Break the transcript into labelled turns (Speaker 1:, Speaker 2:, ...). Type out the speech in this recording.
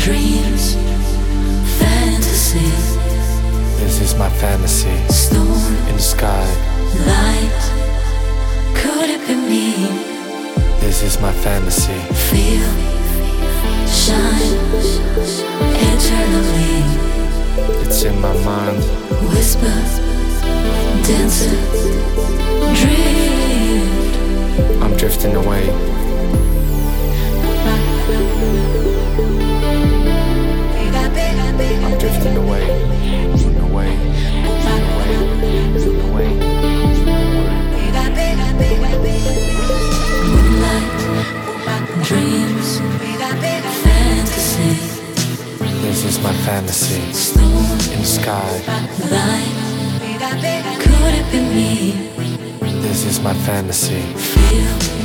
Speaker 1: dreams, fantasy.
Speaker 2: This is my fantasy.
Speaker 1: Storm
Speaker 2: in the sky.
Speaker 1: Light, could it be me?
Speaker 2: This is my fantasy.
Speaker 1: Feel, shine, eternally.
Speaker 2: It's in my mind.
Speaker 1: Whisper, dancing, drift.
Speaker 2: I'm drifting away. I'm drifting away, away, away.
Speaker 1: Moonlight, dreams, fantasy.
Speaker 2: This is my fantasy.
Speaker 1: Storm
Speaker 2: in the sky.
Speaker 1: Light, could it be me?
Speaker 2: This is my fantasy.
Speaker 1: Feel,